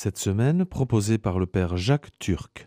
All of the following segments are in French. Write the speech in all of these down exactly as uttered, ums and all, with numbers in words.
Cette semaine, proposée par le Père Jacques Turc.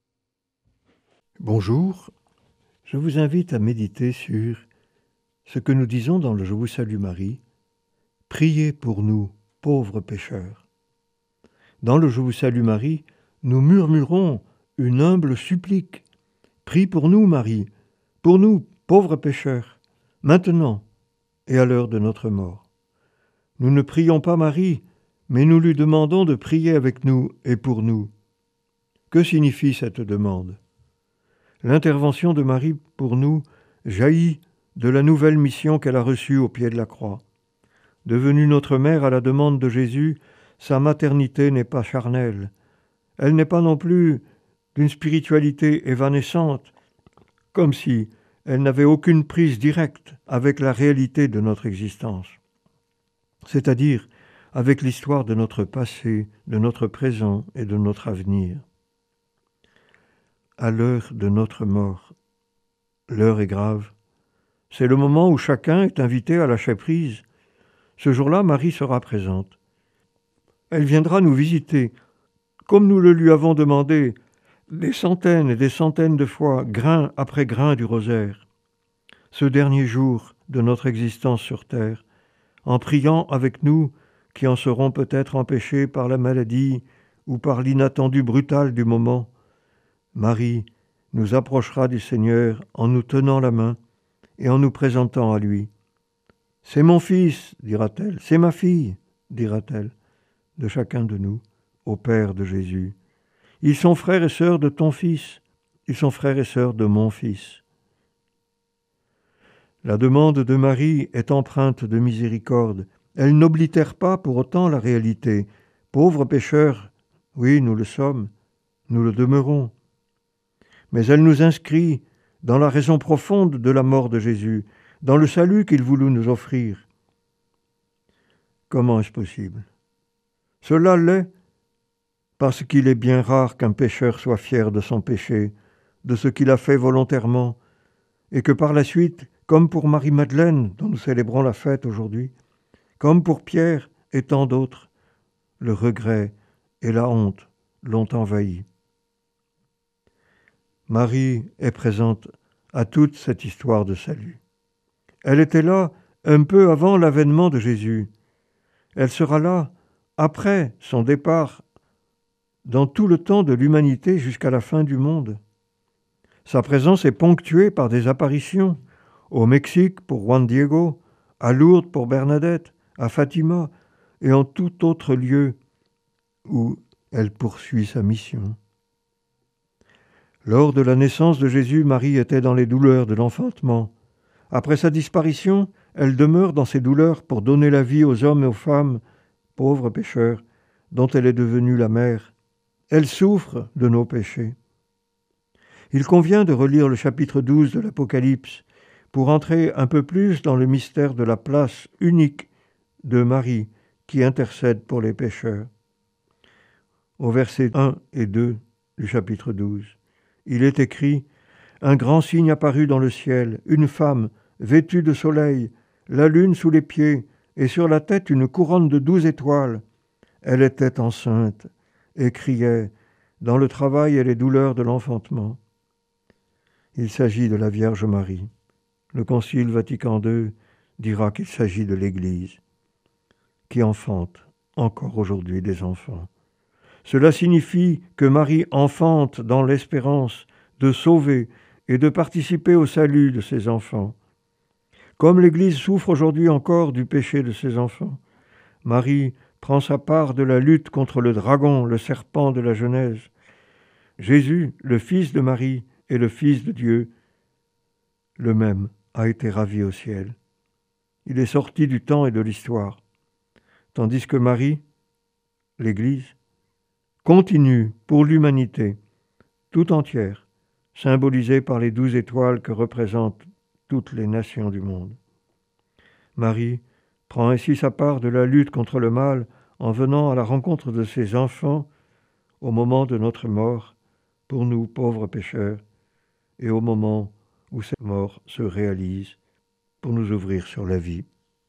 Bonjour, je vous invite à méditer sur ce que nous disons dans le Je vous salue Marie. Priez pour nous, pauvres pécheurs. Dans le Je vous salue Marie, nous murmurons une humble supplique. Prie pour nous, Marie, pour nous, pauvres pécheurs, maintenant et à l'heure de notre mort. Nous ne prions pas Marie, mais nous lui demandons de prier avec nous et pour nous. Que signifie cette demande ? L'intervention de Marie pour nous jaillit de la nouvelle mission qu'elle a reçue au pied de la croix. Devenue notre mère à la demande de Jésus, sa maternité n'est pas charnelle. Elle n'est pas non plus d'une spiritualité évanescente, comme si elle n'avait aucune prise directe avec la réalité de notre existence, c'est-à-dire avec l'histoire de notre passé, de notre présent et de notre avenir. À l'heure de notre mort, l'heure est grave. C'est le moment où chacun est invité à lâcher prise. Ce jour-là, Marie sera présente. Elle viendra nous visiter, comme nous le lui avons demandé, des centaines et des centaines de fois, grain après grain du rosaire. Ce dernier jour de notre existence sur terre, en priant avec nous qui en seront peut-être empêchés par la maladie ou par l'inattendu brutal du moment, Marie nous approchera du Seigneur en nous tenant la main et en nous présentant à lui. « C'est mon fils, dira-t-elle, c'est ma fille, dira-t-elle, de chacun de nous, au Père de Jésus. Ils sont frères et sœurs de ton fils, ils sont frères et sœurs de mon fils. » La demande de Marie est empreinte de miséricorde. Elle n'oblitère pas pour autant la réalité. Pauvres pécheurs, oui, nous le sommes, nous le demeurons. Mais elle nous inscrit dans la raison profonde de la mort de Jésus, dans le salut qu'il voulut nous offrir. Comment est-ce possible ? Cela l'est parce qu'il est bien rare qu'un pécheur soit fier de son péché, de ce qu'il a fait volontairement, et que par la suite, comme pour Marie-Madeleine, dont nous célébrons la fête aujourd'hui, comme pour Pierre et tant d'autres, le regret et la honte l'ont envahi. Marie est présente à toute cette histoire de salut. Elle était là un peu avant l'avènement de Jésus. Elle sera là après son départ dans tout le temps de l'humanité jusqu'à la fin du monde. Sa présence est ponctuée par des apparitions au Mexique pour Juan Diego, à Lourdes pour Bernadette, à Fatima et en tout autre lieu où elle poursuit sa mission. Lors de la naissance de Jésus, Marie était dans les douleurs de l'enfantement. Après sa disparition, elle demeure dans ces douleurs pour donner la vie aux hommes et aux femmes, pauvres pécheurs, dont elle est devenue la mère. Elle souffre de nos péchés. Il convient de relire le chapitre douze de l'Apocalypse pour entrer un peu plus dans le mystère de la place unique de Marie qui intercède pour les pécheurs. Au verset un et deux du chapitre douze, il est écrit « Un grand signe apparut dans le ciel, une femme vêtue de soleil, la lune sous les pieds, et sur la tête une couronne de douze étoiles. Elle était enceinte et criait dans le travail et les douleurs de l'enfantement. » Il s'agit de la Vierge Marie. Le Concile Vatican deux dira qu'il s'agit de l'Église, qui enfante encore aujourd'hui des enfants. Cela signifie que Marie enfante dans l'espérance de sauver et de participer au salut de ses enfants. Comme l'Église souffre aujourd'hui encore du péché de ses enfants, Marie prend sa part de la lutte contre le dragon, le serpent de la Genèse. Jésus, le Fils de Marie et le Fils de Dieu, le même, a été ravi au ciel. Il est sorti du temps et de l'histoire, tandis que Marie, l'Église, continue pour l'humanité tout entière, symbolisée par les douze étoiles que représentent toutes les nations du monde. Marie prend ainsi sa part de la lutte contre le mal en venant à la rencontre de ses enfants au moment de notre mort, pour nous pauvres pécheurs, et au moment où cette mort se réalise pour nous ouvrir sur la vie.